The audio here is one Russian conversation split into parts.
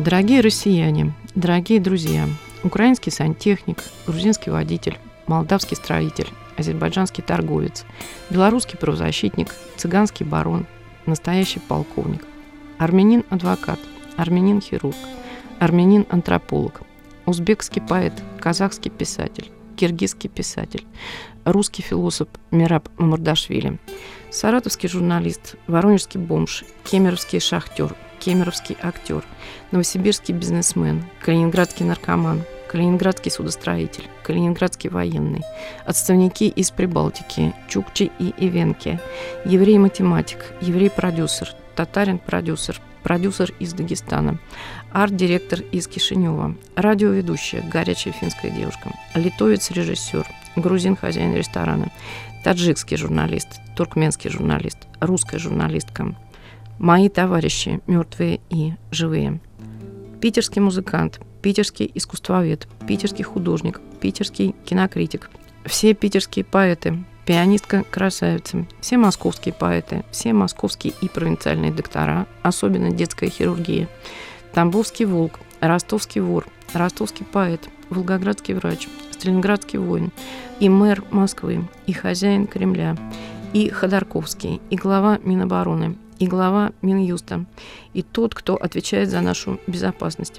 Дорогие россияне, дорогие друзья, украинский сантехник, грузинский водитель, молдавский строитель, азербайджанский торговец, белорусский правозащитник, цыганский барон, настоящий полковник, армянин-адвокат, армянин-хирург, армянин-антрополог, узбекский поэт, казахский писатель, киргизский писатель, русский философ Мераб Мамардашвили, саратовский журналист, воронежский бомж, кемеровский шахтер, кемеровский актер, новосибирский бизнесмен, калининградский наркоман, калининградский судостроитель, калининградский военный, отставники из Прибалтики, чукчи и ивенки, еврей-математик, еврей-продюсер, татарин-продюсер, продюсер из Дагестана, арт-директор из Кишинева, радиоведущая, горячая финская девушка, литовец-режиссер, грузин-хозяин ресторана, таджикский журналист, туркменский журналист, русская журналистка, мои товарищи, мертвые и живые, питерский музыкант, питерский искусствовед, питерский художник, питерский кинокритик, все питерские поэты, пианистка-красавица, все московские поэты, все московские и провинциальные доктора, особенно детская хирургия, тамбовский волк, ростовский вор, ростовский поэт, волгоградский врач, сталинградский воин, и мэр Москвы, и хозяин Кремля, и Ходорковский, и глава Минобороны, и глава Минюста, и тот, кто отвечает за нашу безопасность.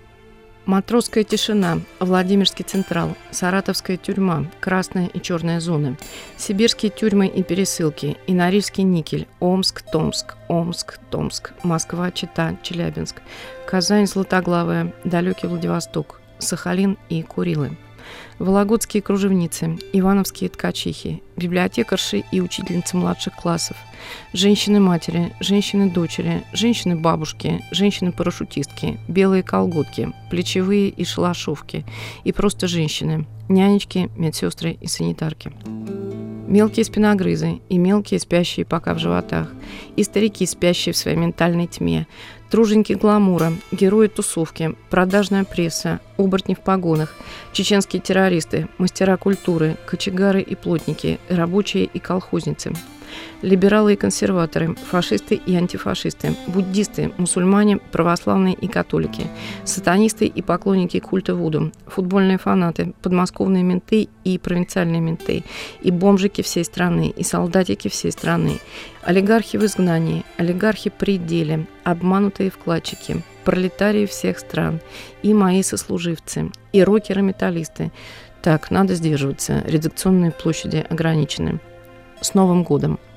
Матросская тишина, Владимирский Централ, Саратовская тюрьма, Красная и Черная зоны, сибирские тюрьмы и пересылки, и Норильский никель, Омск, Томск, Омск, Томск, Москва, Чита, Челябинск, Казань, Златоглавая, далекий Владивосток, Сахалин и Курилы. Вологодские кружевницы, ивановские ткачихи, библиотекарши и учительницы младших классов, женщины-матери, женщины-дочери, женщины-бабушки, женщины-парашютистки, белые колготки, плечевые и шалашовки, и просто женщины, нянечки, медсестры и санитарки. Мелкие спиногрызы и мелкие спящие пока в животах, и старики, спящие в своей ментальной тьме, труженики гламура, герои тусовки, продажная пресса, оборотни в погонах, чеченские террористы, мастера культуры, кочегары и плотники, рабочие и колхозницы, либералы и консерваторы, фашисты и антифашисты, буддисты, мусульмане, православные и католики, сатанисты и поклонники культа Вуду, футбольные фанаты, подмосковные менты и провинциальные менты, и бомжики всей страны, и солдатики всей страны, олигархи в изгнании, олигархи при деле, обманутые вкладчики, пролетарии всех стран, и мои сослуживцы, и рокеры-металлисты. Так, надо сдерживаться, редакционные площади ограничены. С Новым годом!